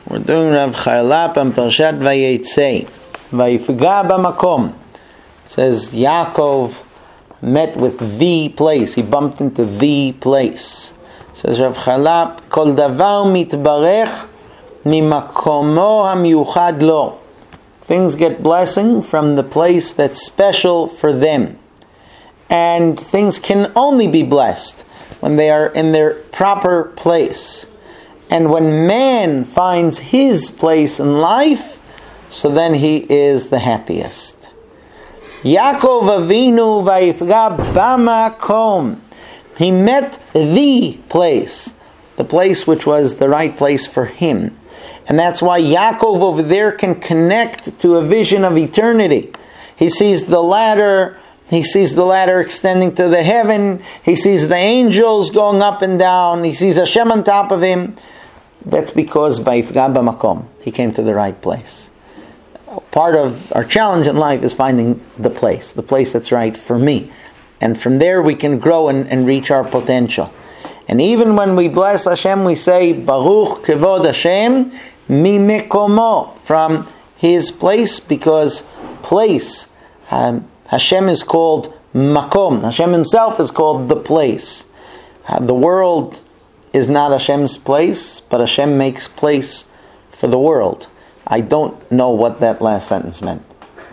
We're doing Rav Chailap and Parshat Vayetze. Vayifga b'makom. It says Yaakov met with the place. He bumped into the place. It says Rav Chailap, Kol davar mitbarech mimakomo hamiyuchad lo. Things get blessing from the place that's special for them. And things can only be blessed when they are in their proper place. And when man finds his place in life, so then he is the happiest. Yaakov Avinu vayifga b'makom. He met the place which was the right place for him. And that's why Yaakov over there can connect to a vision of eternity. He sees the ladder extending to the heaven. He sees the angels going up and down. He sees Hashem on top of him. That's because vayifga b'makom. He came to the right place. Part of our challenge in life is finding the place that's right for me. And from there we can grow and reach our potential. And even when we bless Hashem, we say, Baruch kevod Hashem mimekomo, from His place, because place, Hashem is called makom. Hashem Himself is called the place. The world is not Hashem's place, but Hashem makes place for the world. I don't know what that last sentence meant.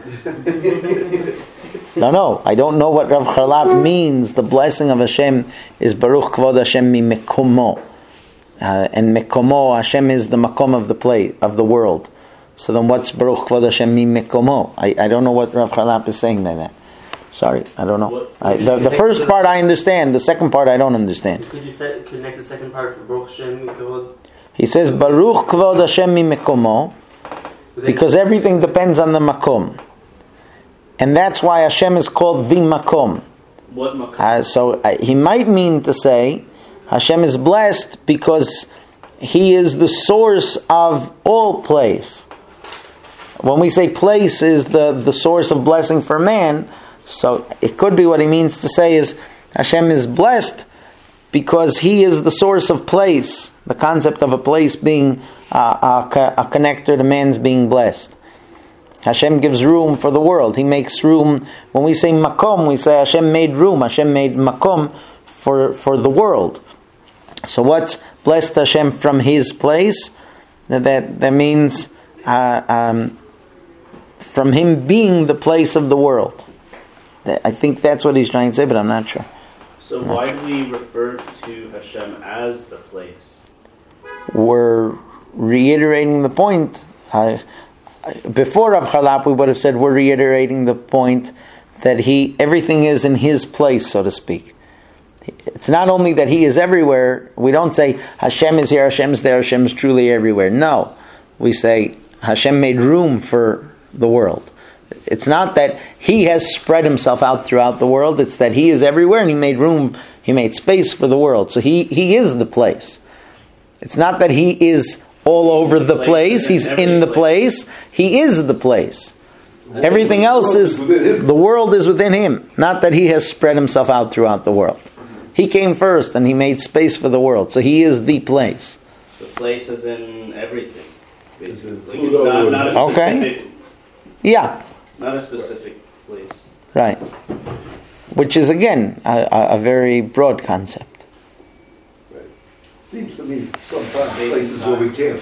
No, I don't know what Rav Chailap means. The blessing of Hashem is Baruch Kvod Hashem mi mekomo. And mekomo, Hashem is the makom of the place, of the world. So then what's Baruch Kvod Hashem mi mekomo? I don't know what Rav Chailap is saying by that. Sorry, I don't know. The first part I understand. The second part I don't understand. Could you connect the second part for Baruch Hashem Kvod? He says Baruch Kvod Hashem mi mekomo, because everything depends on the makom. And that's why Hashem is called the makom. What makom? So he might mean to say Hashem is blessed because He is the source of all place. When we say place is the source of blessing for man, so it could be what he means to say is Hashem is blessed because He is the source of place. The concept of a place being a connector to man's being blessed. Hashem gives room for the world. He makes room. When we say makom, we say Hashem made room. Hashem made makom for the world. So what's blessed Hashem from His place? That means from Him being the place of the world. I think that's what he's trying to say, but I'm not sure. So why do we refer to Hashem as the place? We're reiterating the point. Before Rav Chailap, we would have said we're reiterating the point that everything is in His place, so to speak. It's not only that He is everywhere. We don't say Hashem is here, Hashem is there, Hashem is truly everywhere. No, we say Hashem made room for the world. It's not that He has spread Himself out throughout the world. It's that He is everywhere and He made room, He made space for the world. So He is the place. It's not that He is all over the place. He's in the place. He is the place. Everything else is, the world is within Him. Not that He has spread Himself out throughout the world. He came first and He made space for the world. So He is the place. The place is in everything, basically. Not a specific, okay. Yeah. Not a specific place. Right. Which is, again, a very broad concept. Right. Seems to me sometimes places where we can't